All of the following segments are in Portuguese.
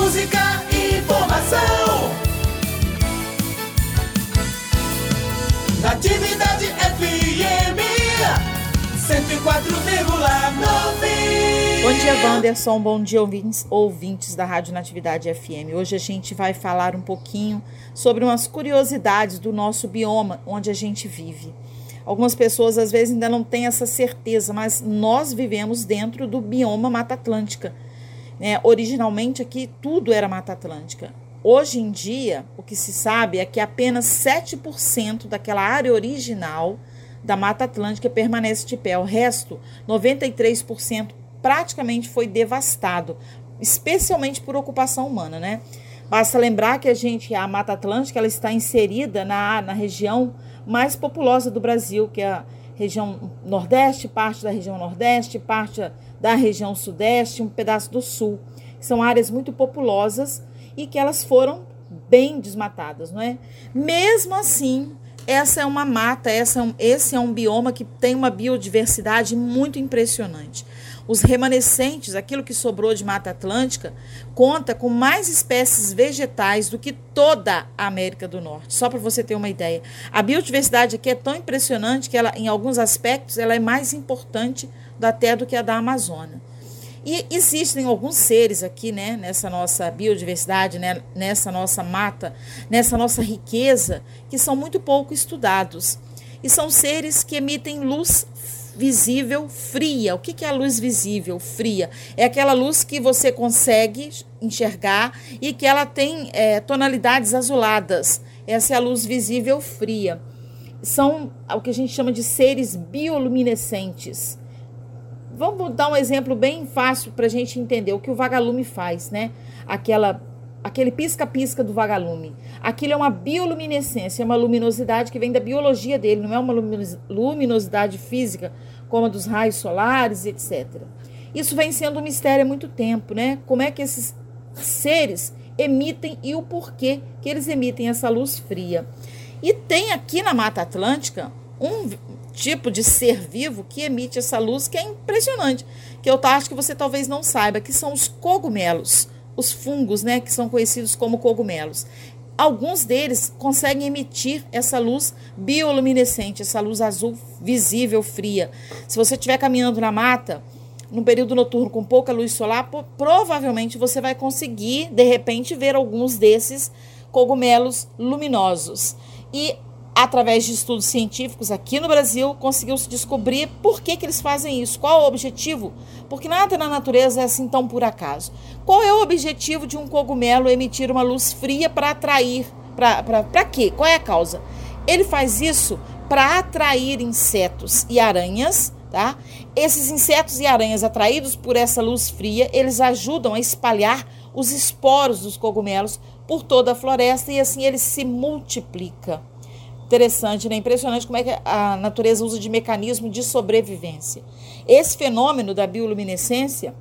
música e informação. Natividade FM 104,9. Bom dia, Wanderson. Bom dia, ouvintes da Rádio Natividade FM. Hoje a gente vai falar um pouquinho sobre umas curiosidades do nosso bioma, onde a gente vive. Algumas pessoas às vezes ainda não têm essa certeza, mas nós vivemos dentro do bioma Mata Atlântica. Originalmente aqui tudo era Mata Atlântica. Hoje em dia, o que se sabe é que apenas 7% daquela área original da Mata Atlântica permanece de pé. O resto, 93%, praticamente foi devastado, especialmente por ocupação humana, né? Basta lembrar que a Mata Atlântica ela está inserida na região mais populosa do Brasil, que é a região Nordeste, parte da região Nordeste, parte da região Sudeste, um pedaço do Sul. São áreas muito populosas e que elas foram bem desmatadas, não é? Mesmo assim, essa é uma mata, esse é um bioma que tem uma biodiversidade muito impressionante. Os remanescentes, aquilo que sobrou de Mata Atlântica, conta com mais espécies vegetais do que toda a América do Norte. Só para você ter uma ideia. A biodiversidade aqui é tão impressionante que ela, em alguns aspectos, ela é mais importante até do que a da Amazônia. E existem alguns seres aqui, né, nessa nossa biodiversidade, né, nessa nossa mata, nessa nossa riqueza, que são muito pouco estudados. E são seres que emitem luz visível fria. O que é a luz visível fria? É aquela luz que você consegue enxergar e que ela tem tonalidades azuladas. Essa é a luz visível fria. São o que a gente chama de seres bioluminescentes. Vamos dar um exemplo bem fácil para a gente entender o que o vagalume faz, né? Aquele pisca-pisca do vagalume. Aquilo é uma bioluminescência, é uma luminosidade que vem da biologia dele, não é uma luminosidade física, como a dos raios solares, etc. Isso vem sendo um mistério há muito tempo, né? Como é que esses seres emitem e o porquê que eles emitem essa luz fria. E tem aqui na Mata Atlântica um tipo de ser vivo que emite essa luz que é impressionante, que eu acho que você talvez não saiba, que são os cogumelos, os fungos, né, que são conhecidos como cogumelos. Alguns deles conseguem emitir essa luz bioluminescente, essa luz azul visível, fria. Se você estiver caminhando na mata, no período noturno com pouca luz solar, provavelmente você vai conseguir, de repente, ver alguns desses cogumelos luminosos. E através de estudos científicos aqui no Brasil, conseguiu-se descobrir por que eles fazem isso, qual é o objetivo, porque nada na natureza é assim tão por acaso. Qual é o objetivo de um cogumelo emitir uma luz fria para atrair, para quê? Qual é a causa? Ele faz isso para atrair insetos e aranhas, tá? Esses insetos e aranhas atraídos por essa luz fria, eles ajudam a espalhar os esporos dos cogumelos por toda a floresta e assim ele se multiplica. Interessante, né? Impressionante como é que a natureza usa de mecanismo de sobrevivência. Esse fenômeno da bioluminescência,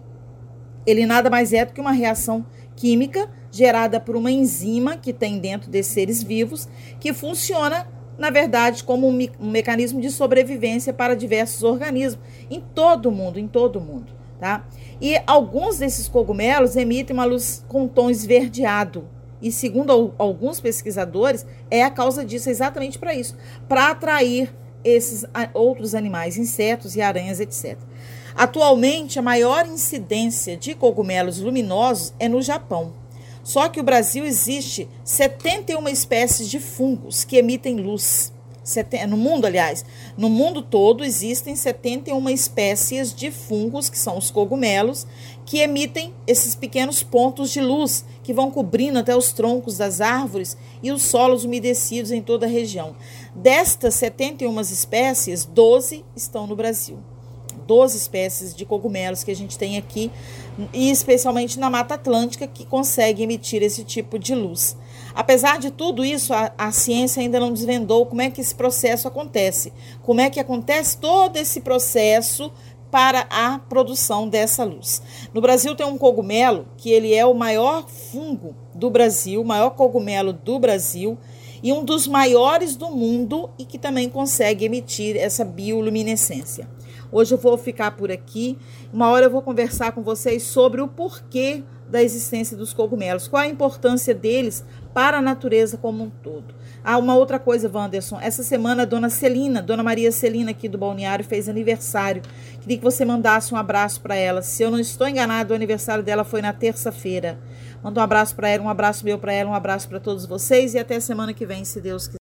ele nada mais é do que uma reação química gerada por uma enzima que tem dentro desses seres vivos, que funciona, na verdade, como um mecanismo de sobrevivência para diversos organismos em todo o mundo, tá? E alguns desses cogumelos emitem uma luz com tom esverdeado. E segundo alguns pesquisadores, a causa disso é exatamente para isso, para atrair esses outros animais, insetos e aranhas, etc. Atualmente, a maior incidência de cogumelos luminosos é no Japão. Só que no Brasil existe 71 espécies de fungos que emitem luz. No mundo, aliás, no mundo todo existem 71 espécies de fungos, que são os cogumelos, que emitem esses pequenos pontos de luz que vão cobrindo até os troncos das árvores e os solos umedecidos em toda a região. Destas 71 espécies, 12 estão no Brasil. 12 espécies de cogumelos que a gente tem aqui, e especialmente na Mata Atlântica, que consegue emitir esse tipo de luz. Apesar de tudo isso, a ciência ainda não desvendou como é que esse processo acontece, como é que acontece todo esse processo para a produção dessa luz. No Brasil tem um cogumelo que ele é o maior fungo do Brasil, o maior cogumelo do Brasil e um dos maiores do mundo e que também consegue emitir essa bioluminescência. Hoje eu vou ficar por aqui, uma hora eu vou conversar com vocês sobre o porquê da existência dos cogumelos, qual a importância deles para a natureza como um todo. Uma outra coisa, Wanderson, essa semana a Dona Maria Celina aqui do Balneário fez aniversário, queria que você mandasse um abraço para ela, se eu não estou enganado o aniversário dela foi na terça-feira. Manda um abraço para ela, um abraço meu para ela, um abraço para todos vocês e até semana que vem, se Deus quiser.